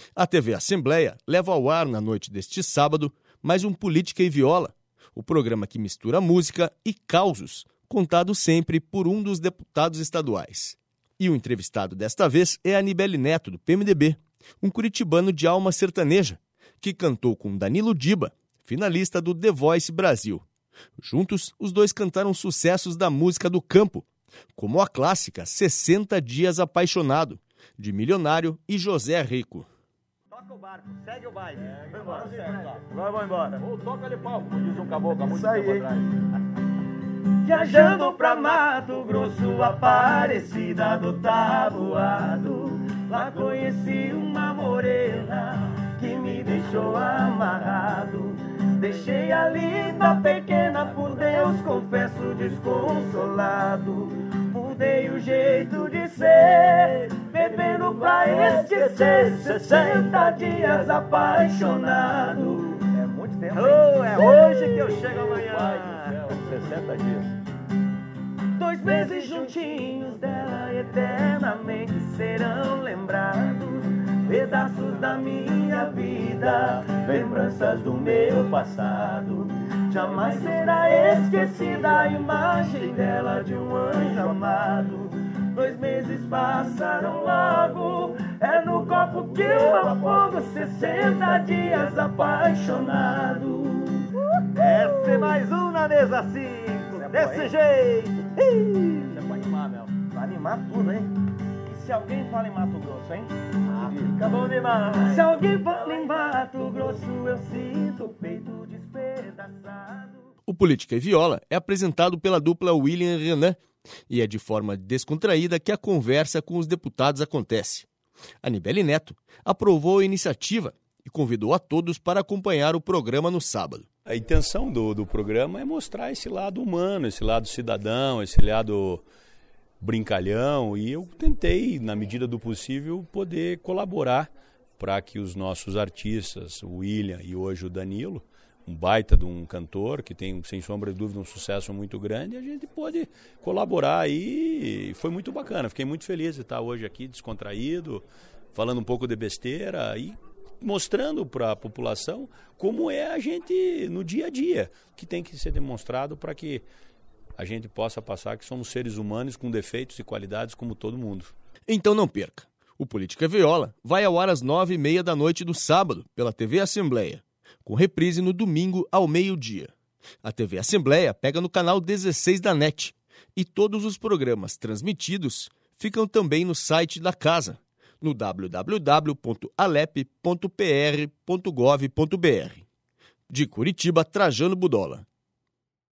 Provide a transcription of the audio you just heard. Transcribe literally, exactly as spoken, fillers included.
A T V Assembleia leva ao ar na noite deste sábado mais um Política e Viola, o programa que mistura música e causos, contado sempre por um dos deputados estaduais. E o entrevistado desta vez é Anibele Neto, do P M D B, um curitibano de alma sertaneja, que cantou com Danilo Diba, finalista do The Voice Brasil. Juntos, os dois cantaram sucessos da música do campo, como a clássica sessenta Dias Apaixonado, de Milionário e José Rico. Toca o barco, segue o baile. Vai embora, certo. Agora vamos embora. Ou toca de pau, como diz um caboclo há muito tempo atrás. Viajando pra Mato Grosso, Aparecida do Taboado, lá conheci uma morena que me deixou amarrado. Deixei a linda pequena, por Deus confesso desconsolado. Mudei o jeito de ser, bebendo pra esquecer. Sessenta dias apaixonado. É muito tempo, hein? Oh, é hoje que eu chego amanhã. Pai do céu, sessenta dias. Dois meses juntinhos dela eternamente serão lembrados. Pedaços da minha vida, lembranças do meu passado. Jamais será esquecida a imagem dela de um anjo amado. Dois meses passaram logo, é no copo que eu afogo. Sessenta dias apaixonado. Esse é mais um na mesa cinco, desse jeito. Você pode animar, Mel. Vai animar tudo, hein? E se alguém fala em Mato Grosso, hein? Ah, fica bom demais. Se alguém fala em Mato Grosso, eu sinto o peito despedaçado. O Política e Viola é apresentado pela dupla William e Renan e é de forma descontraída que a conversa com os deputados acontece. Anibele Neto aprovou a iniciativa e convidou a todos para acompanhar o programa no sábado. A intenção do, do programa é mostrar esse lado humano, esse lado cidadão, esse lado brincalhão, e eu tentei, na medida do possível, poder colaborar para que os nossos artistas, o William e hoje o Danilo, um baita de um cantor que tem, sem sombra de dúvida, um sucesso muito grande, a gente pôde colaborar aí, e foi muito bacana. Fiquei muito feliz de estar hoje aqui descontraído, falando um pouco de besteira e mostrando para a população como é a gente no dia a dia, que tem que ser demonstrado para que a gente possa passar que somos seres humanos com defeitos e qualidades como todo mundo. Então não perca. O Política Viola vai ao ar às nove e meia da noite do sábado pela T V Assembleia, com reprise no domingo ao meio-dia. A T V Assembleia pega no canal dezesseis da N E T e todos os programas transmitidos ficam também no site da casa, no w w w ponto alep ponto p r ponto gov ponto b r. De Curitiba, Trajano Budola.